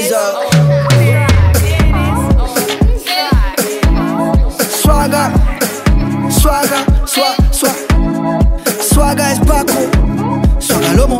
Caesar. Swagger, swagger, swagger is back home. Swagger lomo.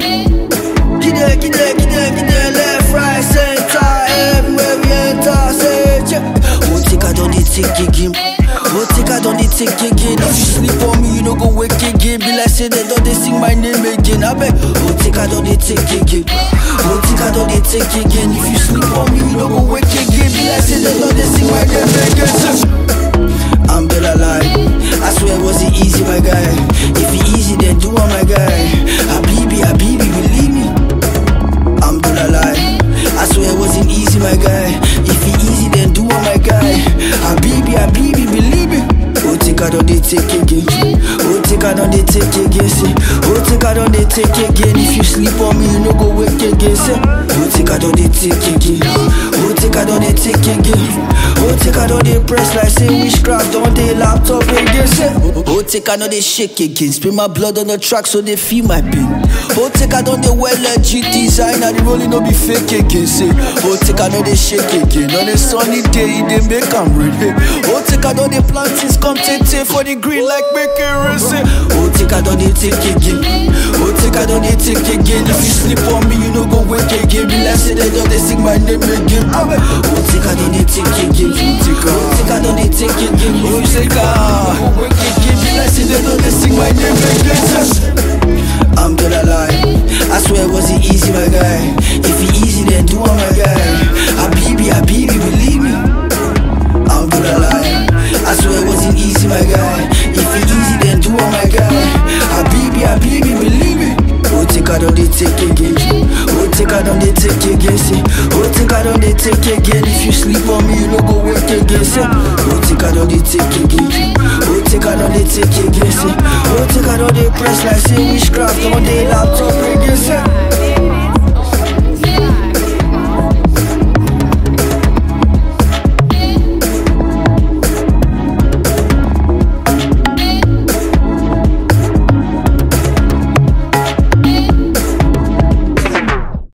Kid there, left, right, center, everywhere we enter. Say check. Oh, take a don't take again. Oh, take a don't take again. If you sleep on me, you no go wake again. Be like say they don't they sing my name again. I bet. Oh, take a don't take again. Oh, take a don't take again. If you sleep on me, you no go wake again. Be like say they don't they sing my name again. I'm still alive. I swear it wasn't easy, my guy. If it easy, then do it, my guy. Habibi, believe me. I'm still alive. I swear it wasn't easy, my guy. If it easy, then do it, my guy. Habibi, believe me. Oh, take out on the take again. Oh, take out on the take again. Say, oh, take out on the take again. If you sleep on me, you no go wake again. Say, oh, take out on the take again. Oh, take out on the take again. Oh, take out on the press like say witchcraft on the laptop again. Say, oh, take out on the shake again. Spin my blood on the track so they feel my pain. Oh, take out on the well legit design and the rolling no be fake again. Say, oh, take out on the shake again. On a sunny day, they make them rain. Oh, take out on the plantings come take for the green like making race. Oh, take out on the take again. Oh, take out on the take again. If you sleep on me, you no go wake again. Be like say they don't they sing my name again. Oh, take out on the take again. Oh, take out on the take again. Oh, you say God, wake again. Be like say they don't they sing my name again. I'm still alive. I swear it wasn't easy, my guy. If it easy, then do it, my guy. Habibi, believe me. I'm still alive. I swear it wasn't easy, my guy. If it easy, then do it, my guy. Habibi, believe me. Oh, take out on the take again. Oh, take out on the take again. Say, oh, take out on the take again. If you sleep on me, you no go wake again. Say, oh, take out on the take again. Oh, take out on the take again. Say, oh, take out on the press like say witchcraft on the laptop again. Say.